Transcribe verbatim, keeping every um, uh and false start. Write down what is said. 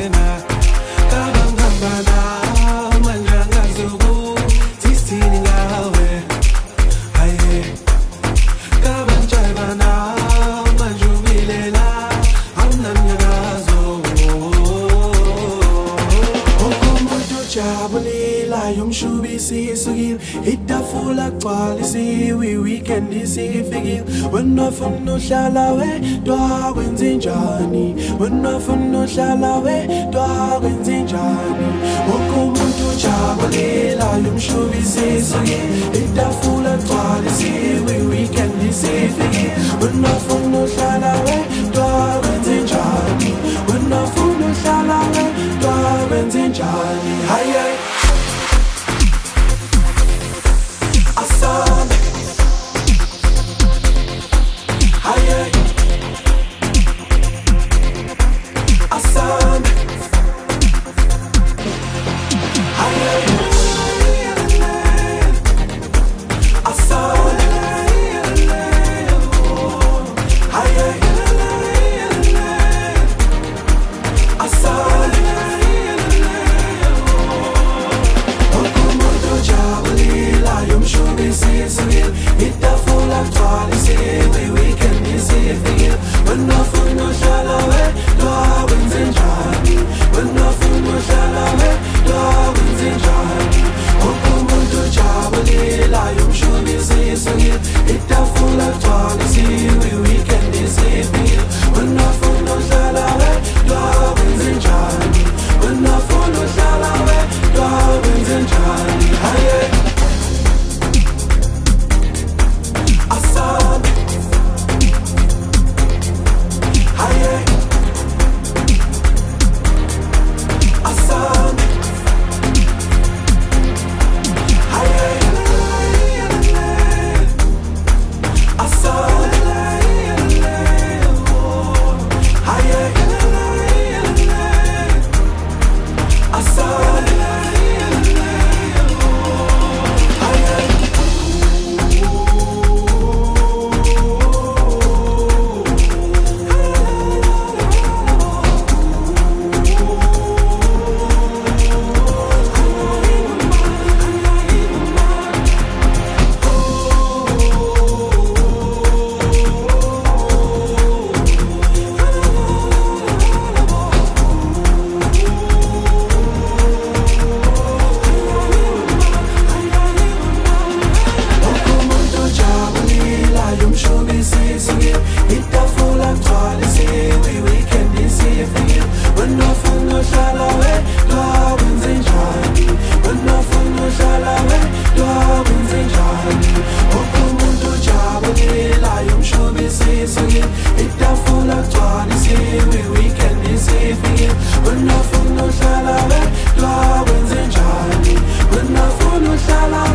wena kabangihamba nawe manje angazi ukuthi sithini ngawe haye kabangijayiva nawe manje umile la awunamnyakazo umuntu ojabulelayo umshubisi isukile itafula gcwalisiwe weekend isifikile wena ufuna uhlala wedwa kwenzenjani wena ufuna uhlala wedwa kwenzenjani umuntu ojabulelayo umshubisi isukile itafula gcwalisiwe weekend isifikile wena ufuna uhlala wedwa kwenzenjani wena ufuna uhlala wedwa kwenzenjani haye itafula gcwalisiwe weekend isifikile wena ufuna uhlala wedwa kwenzenjani wena ufuna uhlala